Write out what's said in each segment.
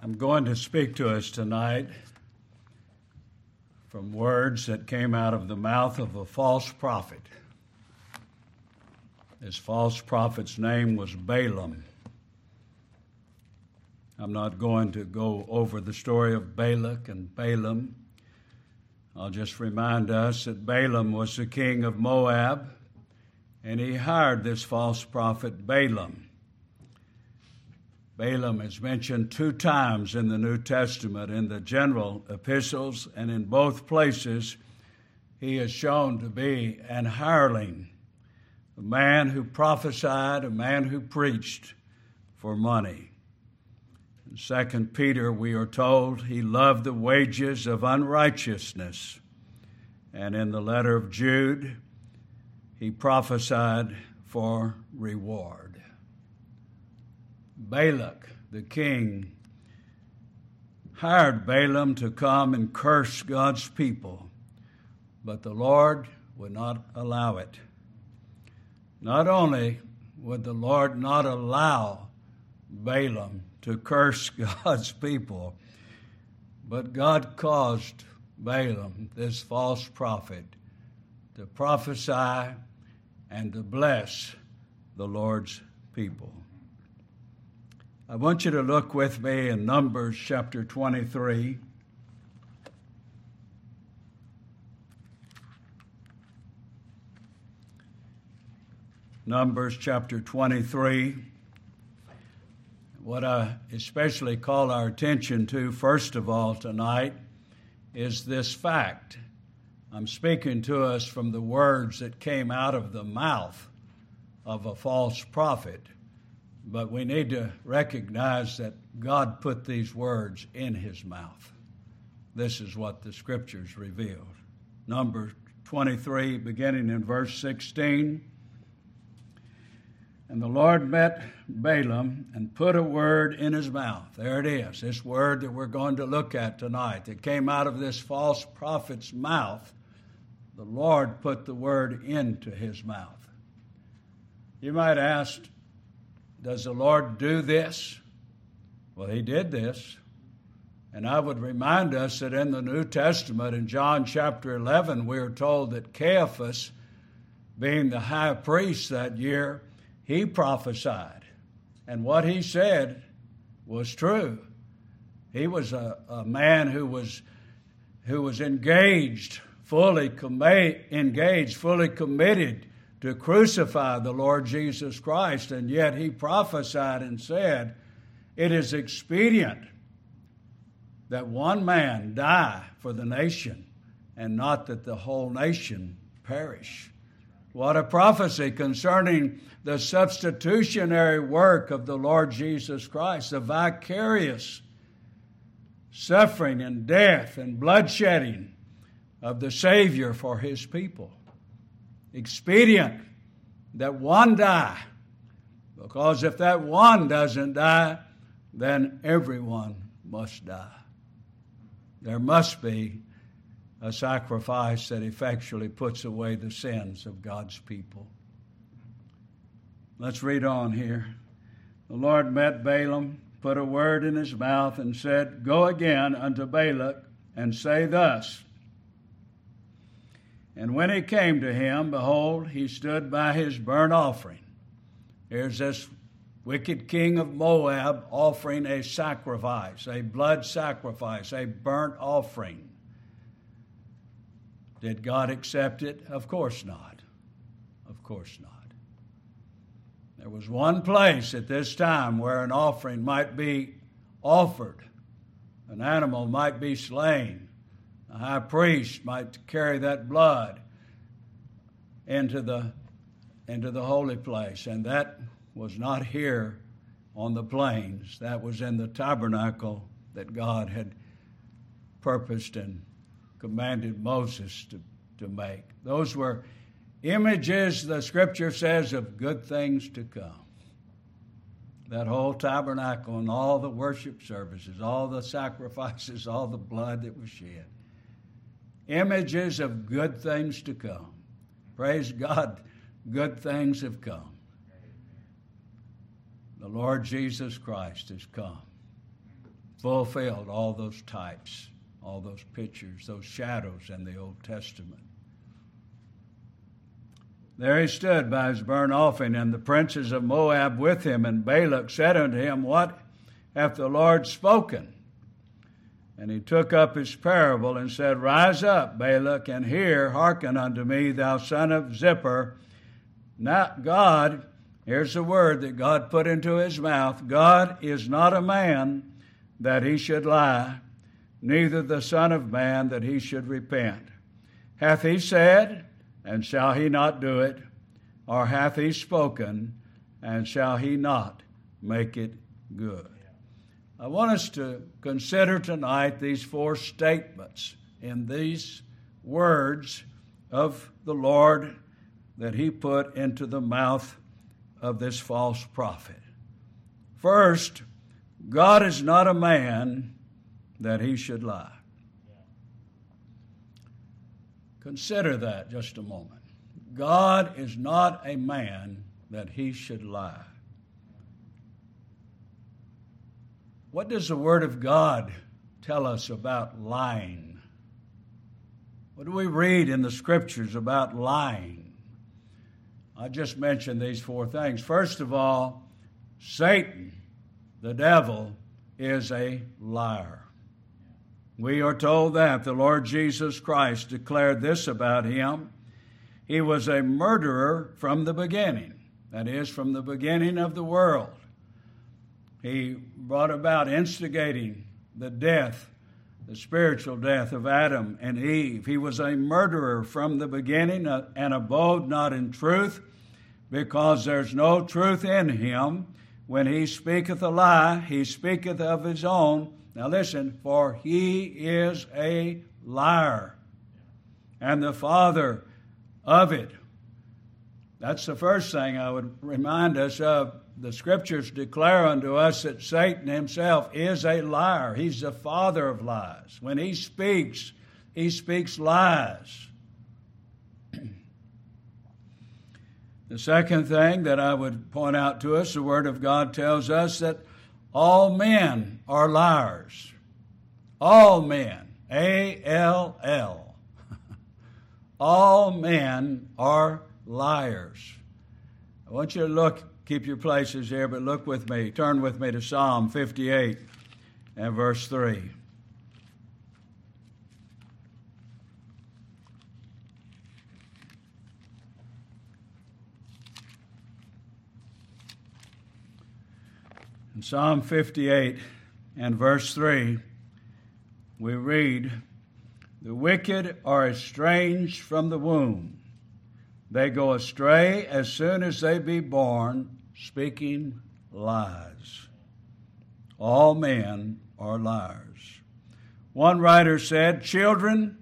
I'm going to speak to us tonight from words that came out of the mouth of a false prophet. This false prophet's name was Balaam. I'm not going to go over the story of Balak and Balaam. I'll just remind us that Balaam was the king of Moab, and he hired this false prophet Balaam. Balaam is mentioned 2 times in the New Testament, in the general epistles, and in both places he is shown to be an hireling, a man who prophesied, a man who preached for money. In 2 Peter, we are told he loved the wages of unrighteousness, and in the letter of Jude, he prophesied for reward. Balak, the king, hired Balaam to come and curse God's people, but the Lord would not allow it. Not only would the Lord not allow Balaam to curse God's people, but God caused Balaam, this false prophet, to prophesy and to bless the Lord's people. I want you to look with me in Numbers chapter 23. Numbers chapter 23. What I especially call our attention to, first of all, tonight, is this fact. I'm speaking to us from the words that came out of the mouth of a false prophet. But we need to recognize that God put these words in his mouth. This is what the Scriptures revealed. Numbers 23, beginning in verse 16. And the Lord met Balaam and put a word in his mouth. There it is, this word that we're going to look at tonight that came out of this false prophet's mouth. The Lord put the word into his mouth. You might ask, does the Lord do this? Well, he did this. And I would remind us that in the New Testament, in John chapter 11, we are told that Caiaphas, being the high priest that year, he prophesied. And what he said was true. He was a man who was engaged, fully committed to crucify the Lord Jesus Christ, and yet he prophesied and said, it is expedient that one man die for the nation, and not that the whole nation perish. What a prophecy concerning the substitutionary work of the Lord Jesus Christ, the vicarious suffering and death and bloodshedding of the Savior for his people. Expedient that one die, because if that one doesn't die, then everyone must die. There must be a sacrifice that effectually puts away the sins of God's people. Let's read on here. The Lord met Balaam, put a word in his mouth, and said, Go again unto Balak, and say thus. And when he came to him, behold, he stood by his burnt offering. Here's this wicked king of Moab offering a sacrifice, a blood sacrifice, a burnt offering. Did God accept it? Of course not. Of course not. There was one place at this time where an offering might be offered. An animal might be slain. A high priest might carry that blood into the holy place, and that was not here on the plains. That was in the tabernacle that God had purposed and commanded Moses to make. Those were images, the Scripture says, of good things to come. That whole tabernacle and all the worship services, all the sacrifices, all the blood that was shed. Images of good things to come. Praise God, good things have come. The Lord Jesus Christ has come. fulfilled all those types, all those pictures, those shadows in the Old Testament. There he stood by his burnt offering, and the princes of Moab with him. And Balak said unto him, What hath the Lord spoken? And he took up his parable and said, Rise up, Balak, and hear, hearken unto me, thou son of Zippor. Now God, here's the word that God put into his mouth, God is not a man that he should lie, neither the Son of Man that he should repent. Hath he said, and shall he not do it? Or hath he spoken, and shall he not make it good? I want us to consider tonight these four statements in these words of the Lord that he put into the mouth of this false prophet. First, God is not a man that he should lie. Consider that just a moment. God is not a man that he should lie. What does the Word of God tell us about lying? What do we read in the Scriptures about lying? I just mentioned these four things. First of all, Satan, the devil, is a liar. We are told that the Lord Jesus Christ declared this about him. He was a murderer from the beginning, that is, from the beginning of the world. He brought about instigating the death, the spiritual death of Adam and Eve. He was a murderer from the beginning and abode not in truth, because there's no truth in him. When he speaketh a lie, he speaketh of his own. Now listen, for he is a liar and the father of it. That's the first thing I would remind us of. The Scriptures declare unto us that Satan himself is a liar. He's the father of lies. When he speaks lies. The second thing that I would point out to us, the Word of God tells us that all men are liars. All men. A-L-L. All men are liars. I want you to keep your places here, but look with me. Turn with me to Psalm 58 and verse 3. In Psalm 58 and verse 3, we read, The wicked are estranged from the womb. They go astray as soon as they be born, speaking lies. All men are liars. One writer said, Children,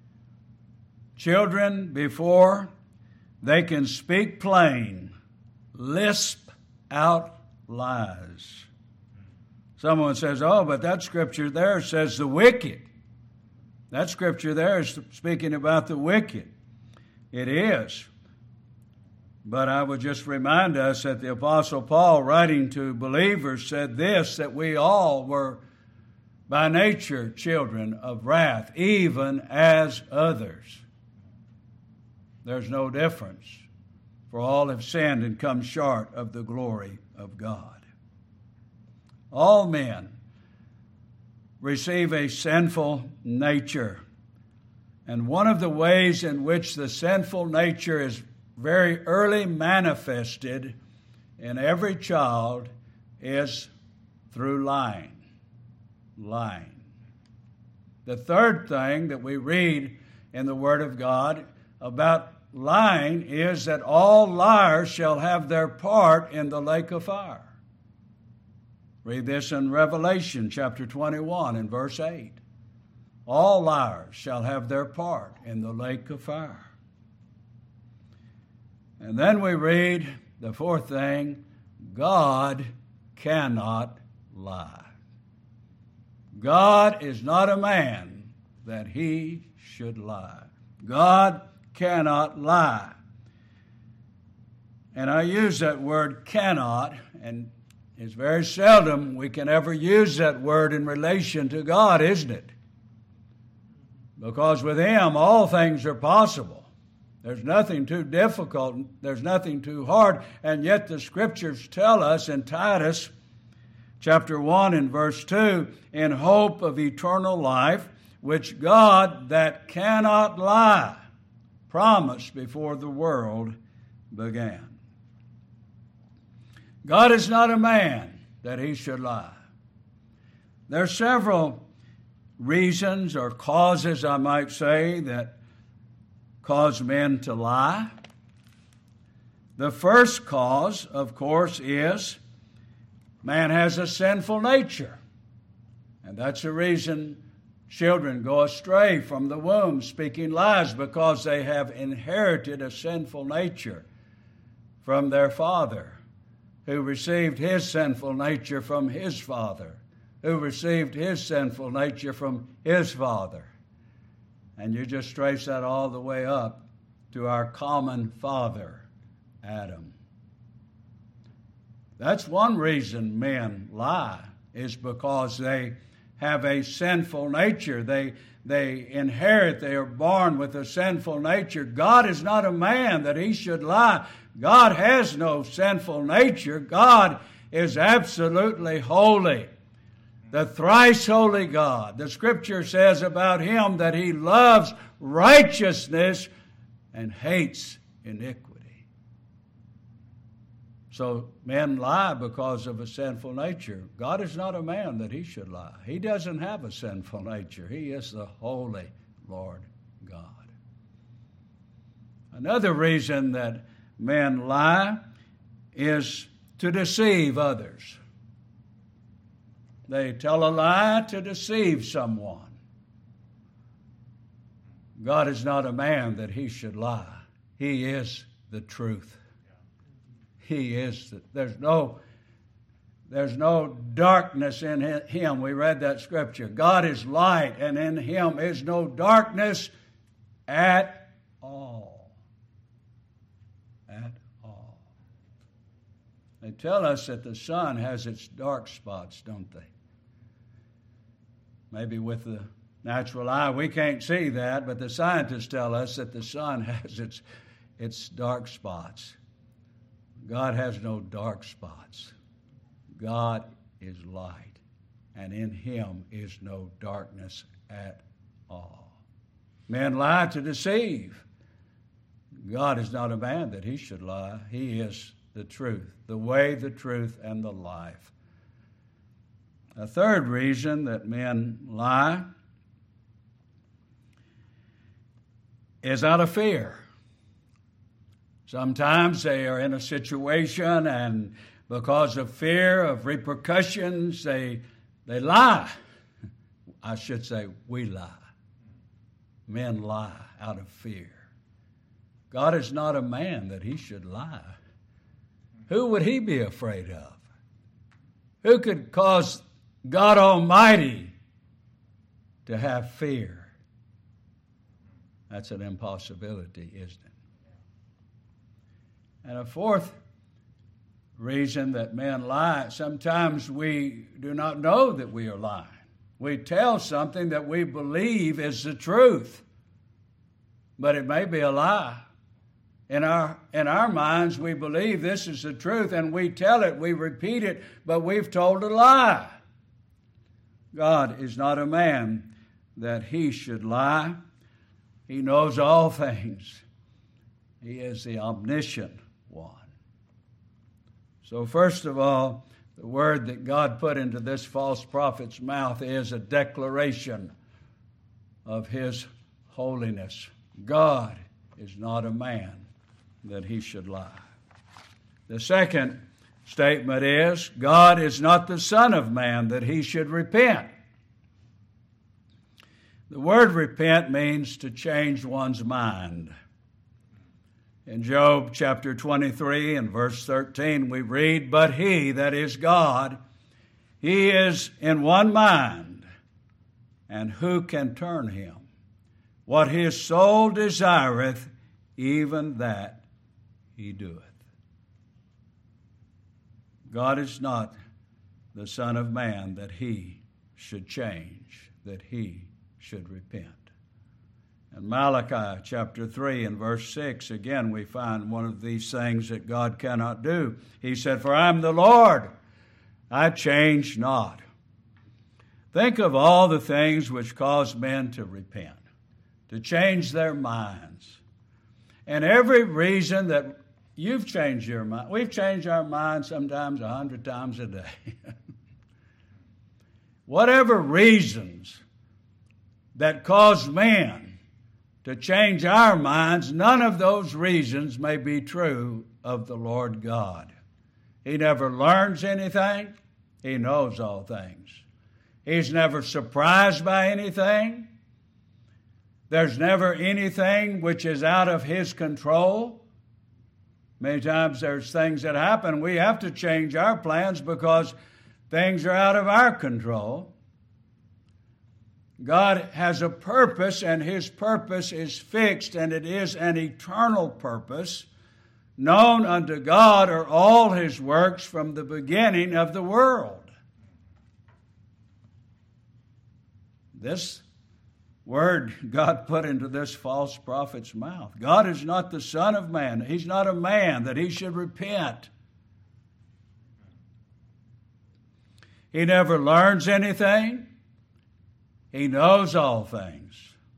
before they can speak plain, lisp out lies. Someone says, oh, but that scripture there says the wicked. That scripture there is speaking about the wicked. It is. But I would just remind us that the Apostle Paul, writing to believers, said this, that we all were by nature children of wrath, even as others. There's no difference, for all have sinned and come short of the glory of God. All men receive a sinful nature. And one of the ways in which the sinful nature is very early manifested in every child is through lying. Lying. The third thing that we read in the Word of God about lying is that all liars shall have their part in the lake of fire. Read this in Revelation chapter 21 and verse 8. All liars shall have their part in the lake of fire. And then we read the fourth thing, God cannot lie. God is not a man that he should lie. God cannot lie. And I use that word cannot, and it's very seldom we can ever use that word in relation to God, isn't it? Because with Him, all things are possible. There's nothing too difficult, there's nothing too hard, and yet the Scriptures tell us in Titus chapter 1 and verse 2, in hope of eternal life, which God that cannot lie promised before the world began. God is not a man that He should lie. There are several reasons or causes, I might say, that cause men to lie. The first cause, of course, is man has a sinful nature. And that's the reason children go astray from the womb speaking lies, because they have inherited a sinful nature from their father, who received his sinful nature from his father, who received his sinful nature from his father. And you just trace that all the way up to our common father, Adam. That's one reason men lie, is because they have a sinful nature. They inherit, they are born with a sinful nature. God is not a man that He should lie. God has no sinful nature. God is absolutely holy. The thrice holy God. The Scripture says about Him that He loves righteousness and hates iniquity. So men lie because of a sinful nature. God is not a man that He should lie. He doesn't have a sinful nature. He is the holy Lord God. Another reason that men lie is to deceive others. They tell a lie to deceive someone. God is not a man that He should lie. He is the truth. He is. There's no darkness in Him. We read that scripture. God is light, and in Him is no darkness at all. At all. They tell us that the sun has its dark spots, don't they? Maybe with the natural eye we can't see that, but the scientists tell us that the sun has its dark spots. God has no dark spots. God is light, and in Him is no darkness at all. Men lie to deceive. God is not a man that He should lie. He is the truth, the way, the truth, and the life. A third reason that men lie is out of fear. Sometimes they are in a situation, and because of fear of repercussions, they lie. I should say, we lie. Men lie out of fear. God is not a man that He should lie. Who would He be afraid of? Who could cause God Almighty to have fear? That's an impossibility, isn't it? And a fourth reason that men lie, sometimes we do not know that we are lying. We tell something that we believe is the truth, but it may be a lie. In our minds, we believe this is the truth, and we tell it, we repeat it, but we've told a lie. God is not a man that He should lie. He knows all things. He is the omniscient one. So first of all, the word that God put into this false prophet's mouth is a declaration of His holiness. God is not a man that He should lie. The second statement is, God is not the Son of Man that He should repent. The word repent means to change one's mind. In Job chapter 23 and verse 13 we read, but He, that is God, He is in one mind, and who can turn Him? What His soul desireth, even that He doeth. God is not the Son of Man, that he should change, that he should repent. In Malachi chapter 3 and verse 6, again we find one of these things that God cannot do. He said, "For I am the Lord, I change not." Think of all the things which cause men to repent, to change their minds. And every reason that you've changed your mind, we've changed our minds sometimes 100 times a day. Whatever reasons that cause men to change our minds, none of those reasons may be true of the Lord God. He never learns anything. He knows all things. He's never surprised by anything. There's never anything which is out of His control. Many times there's things that happen. We have to change our plans because things are out of our control. God has a purpose, and His purpose is fixed, and it is an eternal purpose. Known unto God are all His works from the beginning of the world. This word God put into this false prophet's mouth. God is not the Son of Man. He's not a man that He should repent. He never learns anything. He knows all things.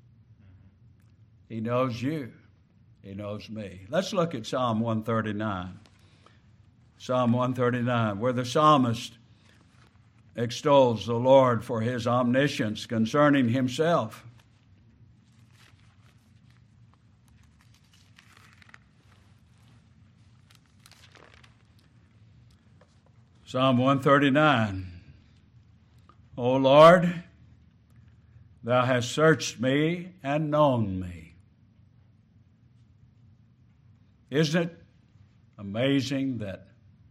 He knows you. He knows me. Let's look at Psalm 139. Psalm 139, where the psalmist extols the Lord for His omniscience concerning Himself. Psalm 139. O Lord, Thou hast searched me and known me. Isn't it amazing that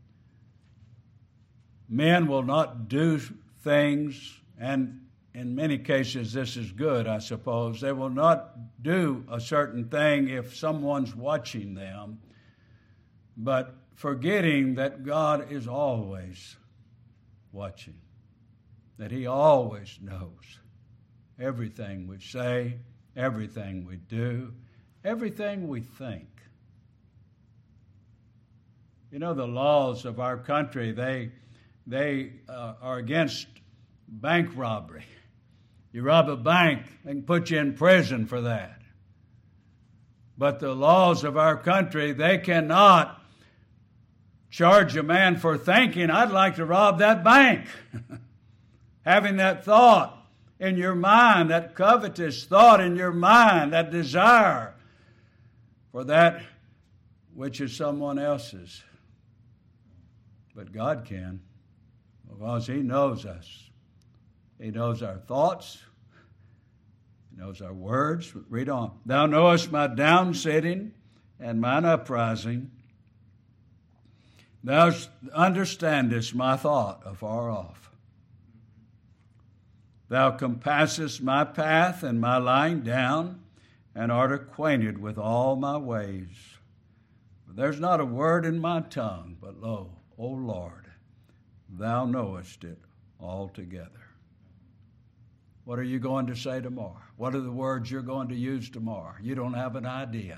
men will not do things, and in many cases this is good, I suppose. They will not do a certain thing if someone's watching them, but forgetting that God is always watching, that He always knows everything we say, everything we do, everything we think. You know, the laws of our country, they are against bank robbery. You rob a bank, they can put you in prison for that. But the laws of our country, they cannot charge a man for thinking, "I'd like to rob that bank." Having that thought in your mind, that covetous thought in your mind, that desire for that which is someone else's. But God can, because He knows us. He knows our thoughts. He knows our words. Read on. Thou knowest my down sitting and mine uprising. Thou understandest my thought afar off. Thou compassest my path and my lying down, and art acquainted with all my ways. For there's not a word in my tongue, but lo, O Lord, Thou knowest it altogether. What are you going to say tomorrow? What are the words you're going to use tomorrow? You don't have an idea.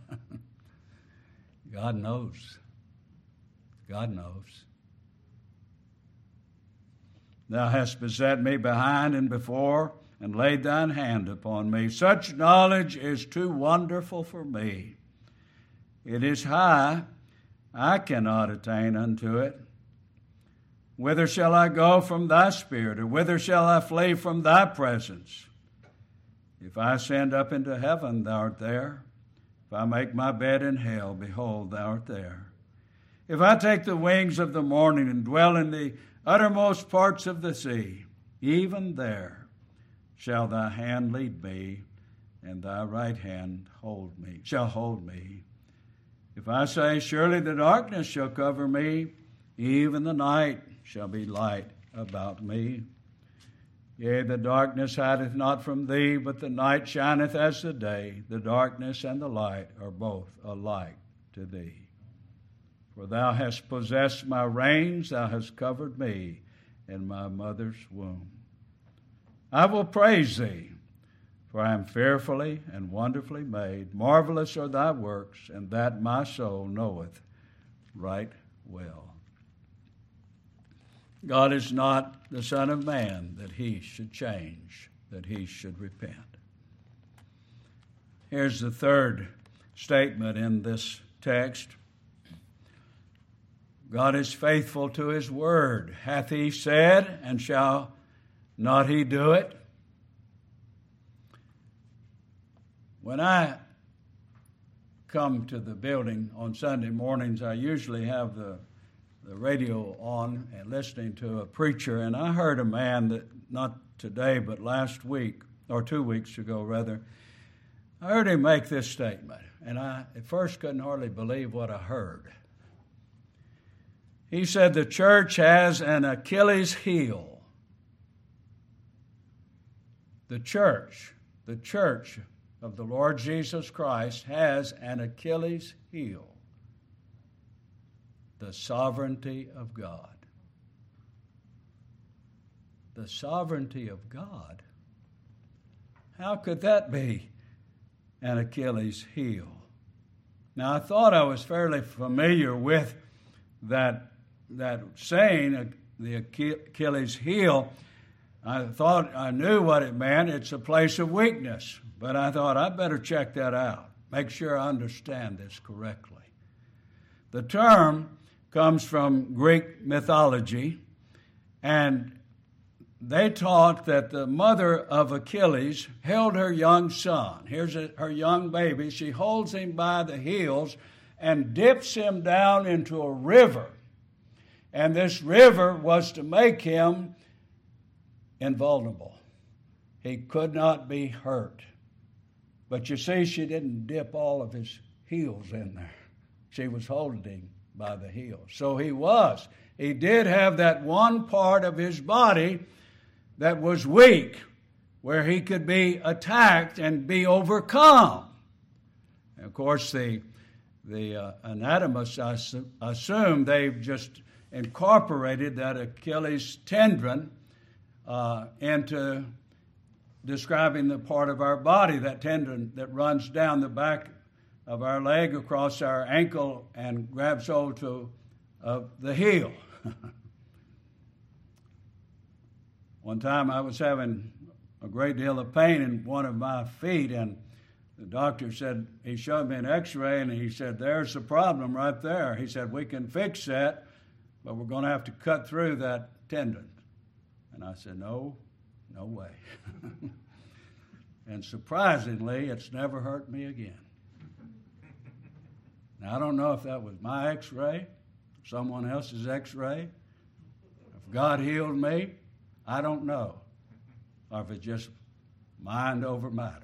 God knows. God knows. Thou hast beset me behind and before, and laid Thine hand upon me. Such knowledge is too wonderful for me. It is high, I cannot attain unto it. Whither shall I go from Thy Spirit, or whither shall I flee from Thy presence? If I ascend up into heaven, Thou art there. If I make my bed in hell, behold, Thou art there. If I take the wings of the morning and dwell in the uttermost parts of the sea, even there shall Thy hand lead me, and Thy right hand shall hold me. If I say, surely the darkness shall cover me, even the night shall be light about me. Yea, the darkness hideth not from Thee, but the night shineth as the day. The darkness and the light are both alike to Thee. For Thou hast possessed my reins, Thou hast covered me, in my mother's womb. I will praise thee, for I am fearfully and wonderfully made. Marvelous are thy works, and that my soul knoweth right well. God is not the Son of Man that he should change, that he should repent. Here's the third statement in this text. God is faithful to his word. Hath he said, and shall not he do it? When I come to the building on Sunday mornings, I usually have the radio on and listening to a preacher, and I heard a man that, not today, but last week, or 2 weeks ago rather, I heard him make this statement, and I at first couldn't hardly believe what I heard. He said the church has an Achilles heel. The church of the Lord Jesus Christ has an Achilles heel. The sovereignty of God. The sovereignty of God? How could that be an Achilles heel? Now, I thought I was fairly familiar with that saying, the Achilles heel. I thought I knew what it meant. It's a place of weakness. But I thought I'd better check that out, make sure I understand this correctly. The term comes from Greek mythology, and they taught that the mother of Achilles held her young son. Here's her young baby. She holds him by the heels and dips him down into a river. And this river was to make him invulnerable. He could not be hurt. But you see, she didn't dip all of his heels in there. She was holding him by the heels. So he did have that one part of his body that was weak, where he could be attacked and be overcome. And of course, the anatomists, I assume they've just incorporated that Achilles tendon into describing the part of our body, that tendon that runs down the back of our leg across our ankle and grabs hold to the heel. One time I was having a great deal of pain in one of my feet, and the doctor said, he showed me an x-ray, and he said, there's the problem right there. He said, we can fix that, but we're going to have to cut through that tendon. And I said, no way. And surprisingly, it's never hurt me again. Now, I don't know if that was my x-ray, someone else's x-ray. If God healed me, I don't know. Or if it's just mind over matter.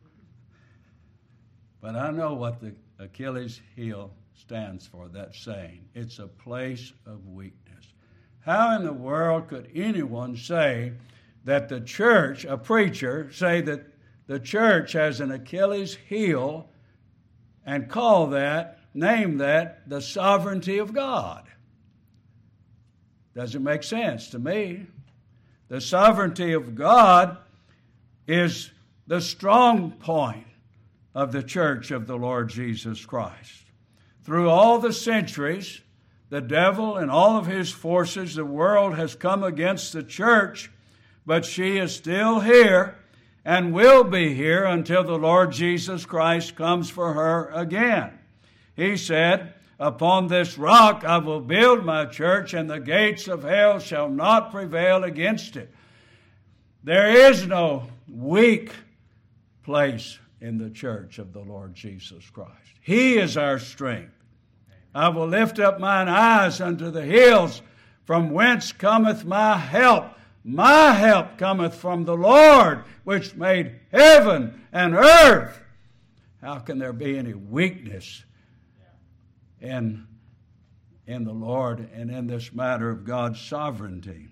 But I know what the Achilles heel stands for, that saying. It's a place of weakness. How in the world could anyone say that the church, a preacher, say that the church has an Achilles heel and name that the sovereignty of God? Doesn't make sense to me. The sovereignty of God is the strong point of the church of the Lord Jesus Christ. Through all the centuries, the devil and all of his forces, the world has come against the church, but she is still here and will be here until the Lord Jesus Christ comes for her again. He said, upon this rock I will build my church, and the gates of hell shall not prevail against it. There is no weak place in the church of the Lord Jesus Christ. He is our strength. I will lift up mine eyes unto the hills, from whence cometh my help. My help cometh from the Lord, which made heaven and earth. How can there be any weakness in the Lord and in this matter of God's sovereignty?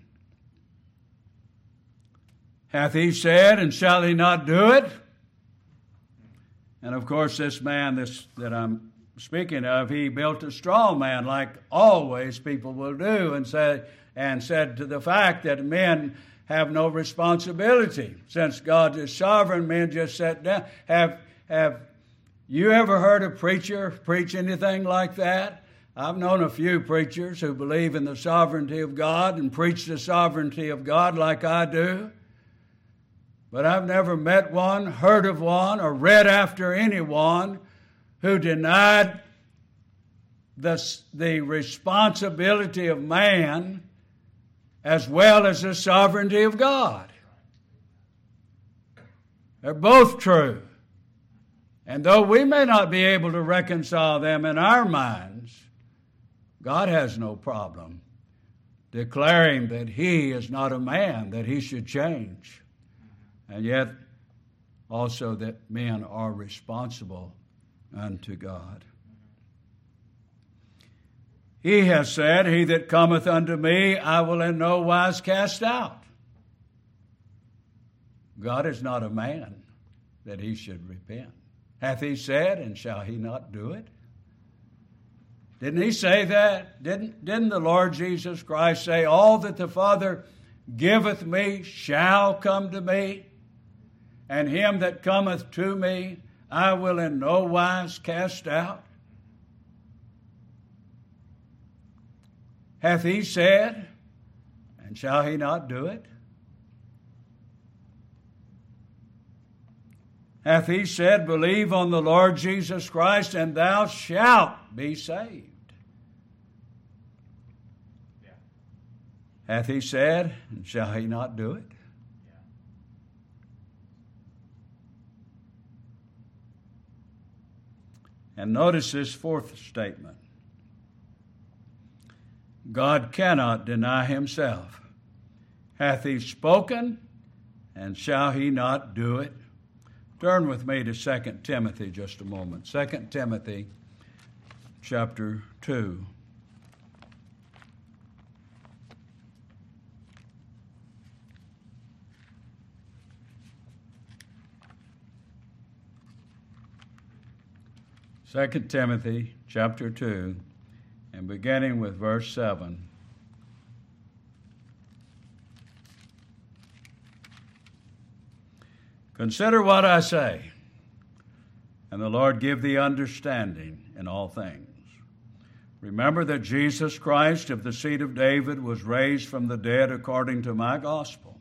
Hath he said, and shall he not do it? And of course, this man that I'm speaking of, he built a straw man, like always people will do, and said to the fact that men have no responsibility. Since God is sovereign, men just sit down. Have you ever heard a preacher preach anything like that? I've known a few preachers who believe in the sovereignty of God and preach the sovereignty of God like I do. But I've never met one, heard of one, or read after anyone who denied the responsibility of man as well as the sovereignty of God. They're both true. And though we may not be able to reconcile them in our minds, God has no problem declaring that he is not a man, that he should change. And yet also that men are responsible unto God. He has said, "He that cometh unto me, I will in no wise cast out." God is not a man that he should repent. Hath he said, and shall he not do it? Didn't he say that? Didn't the Lord Jesus Christ say, "All that the Father giveth me shall come to me, and him that cometh to me I will in no wise cast out"? Hath he said, and shall he not do it? Hath he said, "Believe on the Lord Jesus Christ, and thou shalt be saved"? Yeah. Hath he said, and shall he not do it? Yeah. And notice this fourth statement. God cannot deny himself. Hath he spoken, and shall he not do it? Turn with me to 2 Timothy just a moment. 2 Timothy chapter 2. Second Timothy chapter 2, and beginning with verse 7. "Consider what I say, and the Lord give thee understanding in all things. Remember that Jesus Christ of the seed of David was raised from the dead according to my gospel,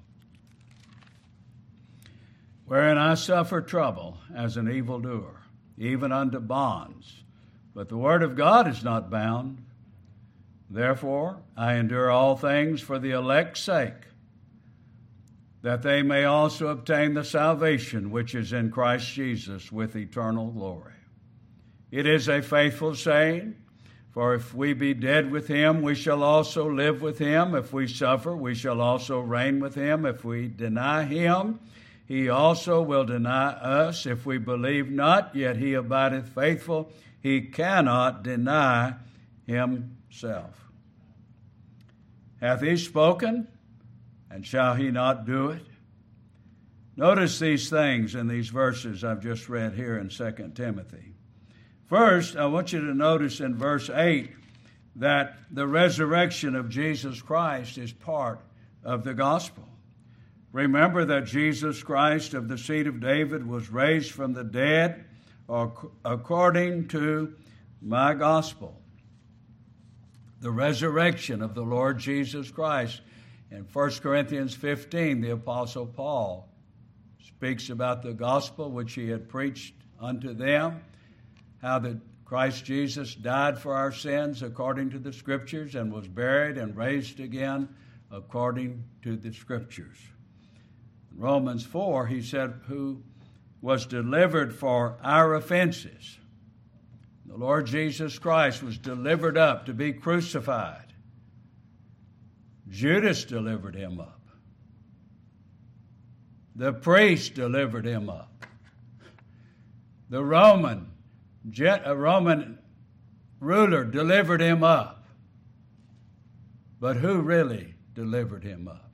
wherein I suffer trouble as an evildoer, even unto bonds. But the word of God is not bound. Therefore I endure all things for the elect's sake, that they may also obtain the salvation which is in Christ Jesus with eternal glory. It is a faithful saying, for if we be dead with him, we shall also live with him. If we suffer, we shall also reign with him. If we deny him, he also will deny us. If we believe not, yet he abideth faithful. He cannot deny himself. Hath he spoken, and shall he not do it? Notice these things in these verses I've just read here in 2 Timothy. First, I want you to notice in verse 8 that the resurrection of Jesus Christ is part of the gospel. Remember that Jesus Christ of the seed of David was raised from the dead according to my gospel. The resurrection of the Lord Jesus Christ. In 1 Corinthians 15, the Apostle Paul speaks about the gospel which he had preached unto them, how that Christ Jesus died for our sins according to the Scriptures and was buried and raised again according to the Scriptures. In Romans 4, he said, who was delivered for our offenses. The Lord Jesus Christ was delivered up to be crucified. Judas delivered him up. The priest delivered him up. The Roman ruler delivered him up. But who really delivered him up?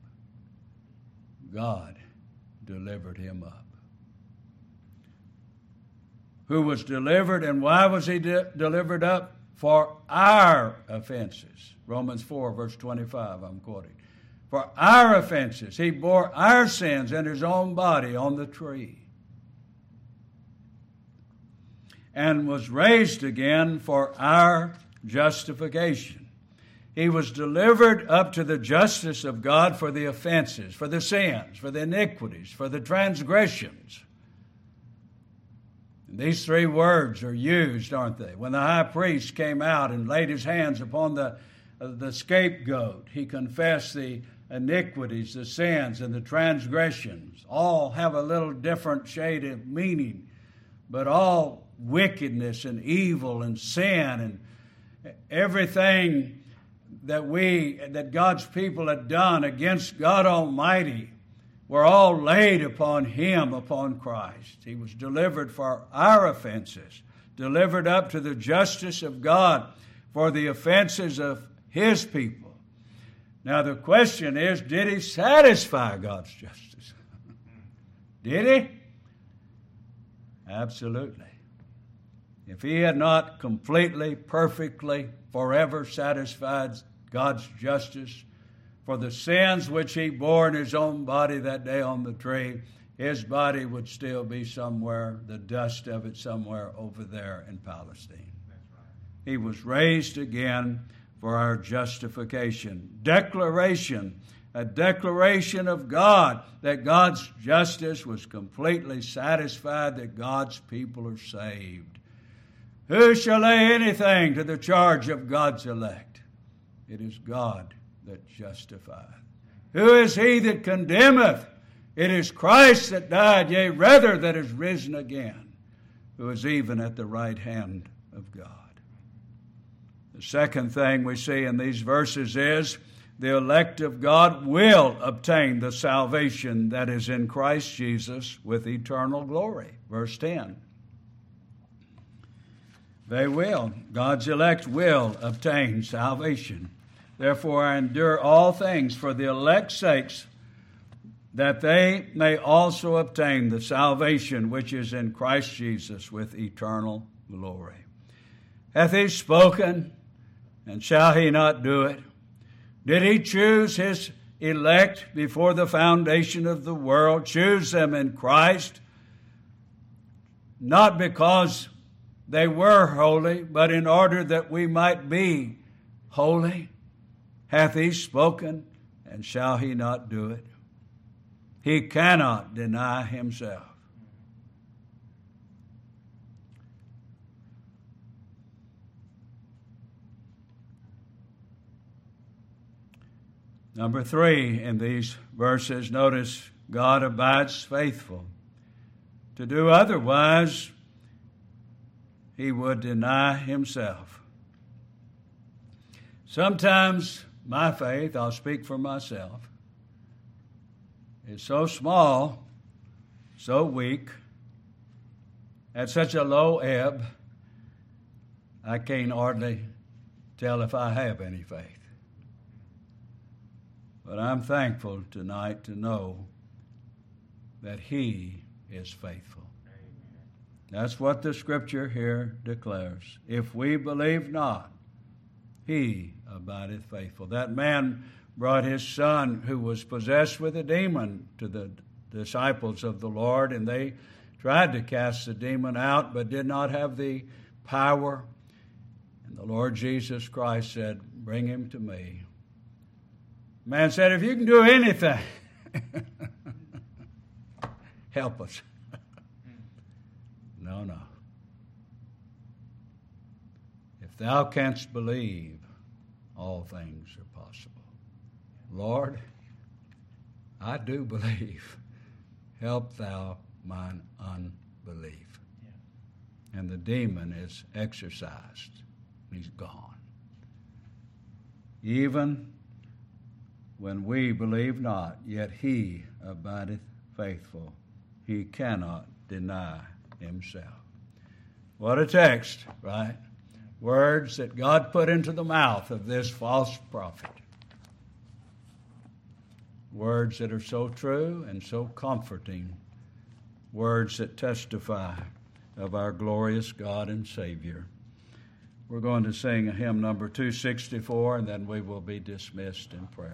God delivered him up. who was delivered. And why was he delivered up? For our offenses. Romans 4, verse 25, I'm quoting. For our offenses. He bore our sins in his own body on the tree. And was raised again for our justification. He was delivered up to the justice of God for the offenses, for the sins, for the iniquities, for the transgressions. And these three words are used, aren't they? When the high priest came out and laid his hands upon the scapegoat, he confessed the iniquities, the sins, and the transgressions. All have a little different shade of meaning, but all wickedness and evil and sin and everything that God's people had done against God Almighty were all laid upon him, upon Christ. He was delivered for our offenses, delivered up to the justice of God for the offenses of his people. Now the question is, did he satisfy God's justice? Did he? Absolutely. If he had not completely, perfectly, forever satisfied God's justice for the sins which he bore in his own body that day on the tree, his body would still be somewhere, the dust of it somewhere over there in Palestine. That's right. He was raised again for our justification. A declaration of God that God's justice was completely satisfied, that God's people are saved. Who shall lay anything to the charge of God's elect? It is God that justifieth. Who is he that condemneth? It is Christ that died, yea, rather that is risen again, who is even at the right hand of God. The second thing we see in these verses is the elect of God will obtain the salvation that is in Christ Jesus with eternal glory. Verse 10. They will. God's elect will obtain salvation. Therefore, I endure all things for the elect's sakes, that they may also obtain the salvation which is in Christ Jesus with eternal glory. Hath he spoken, and shall he not do it? Did he choose his elect before the foundation of the world, choose them in Christ, not because they were holy, but in order that we might be holy? Hath he spoken, and shall he not do it? He cannot deny himself. Number 3 in these verses, notice God abides faithful. To do otherwise, he would deny himself. Sometimes my faith, I'll speak for myself, is so small, so weak, at such a low ebb, I can't hardly tell if I have any faith. But I'm thankful tonight to know that he is faithful. That's what the scripture here declares. If we believe not, he abideth faithful. That man brought his son who was possessed with a demon to the disciples of the Lord, and they tried to cast the demon out but did not have the power. And the Lord Jesus Christ said, "Bring him to me." The man said, "If you can do anything, help us." No. If thou canst believe, all things are possible. Lord, I do believe. Help thou mine unbelief. Yeah. And the demon is exorcised. He's gone. Even when we believe not, yet he abideth faithful. He cannot deny himself. What a text, right? Words that God put into the mouth of this false prophet. Words that are so true and so comforting. Words that testify of our glorious God and Savior. We're going to sing hymn number 264, and then we will be dismissed in prayer.